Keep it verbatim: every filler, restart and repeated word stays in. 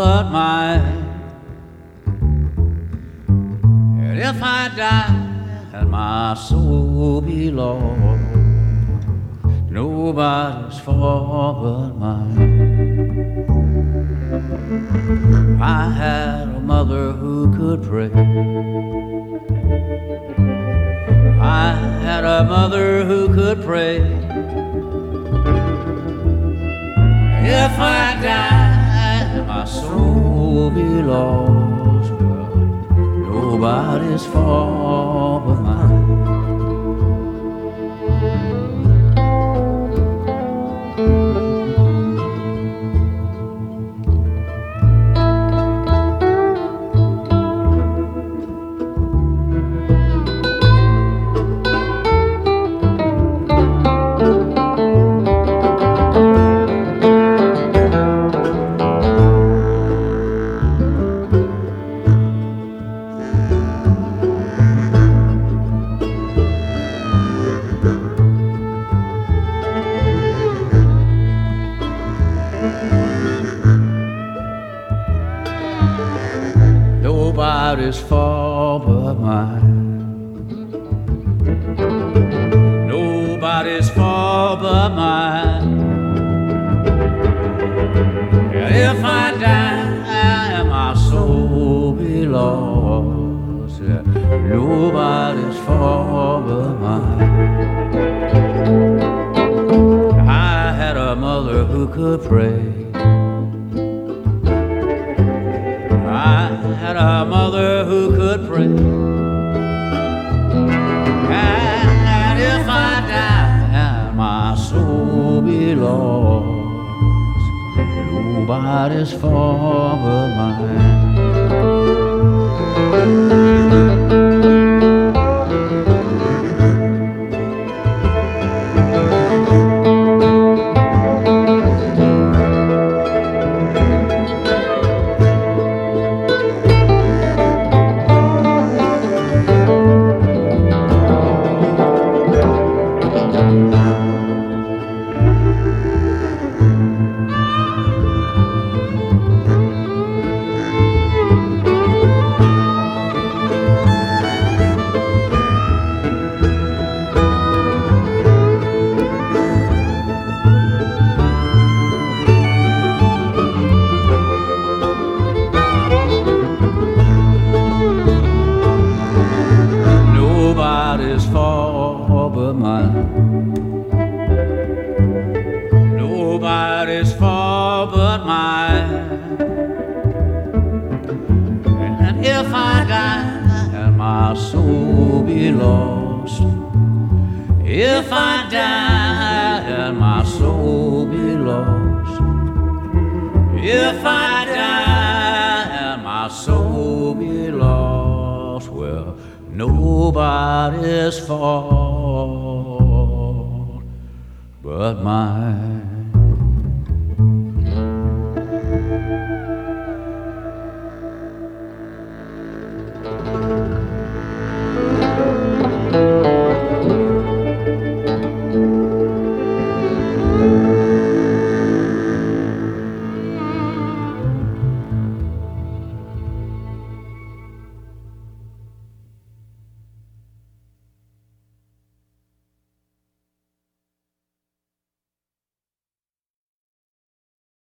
but mine. And if I die and my soul be lost, nobody's fault but mine. I had a mother who could pray. I had a mother who could pray. If I die, my soul be lost. Well, nobody's fault but mine. Nobody's fault but mine. Nobody's fault but mine. If I die, my soul be lost. Nobody's fault but mine. I had a mother who could pray. I had a mother who could pray. And if I die, my soul be lost. Nobody's fault but mine. Nobody's fault but mine. Nobody's fault but mine. And if I die and my soul be lost, if I die and my soul be lost, if I die and my soul be lost, well, nobody's fault but mine.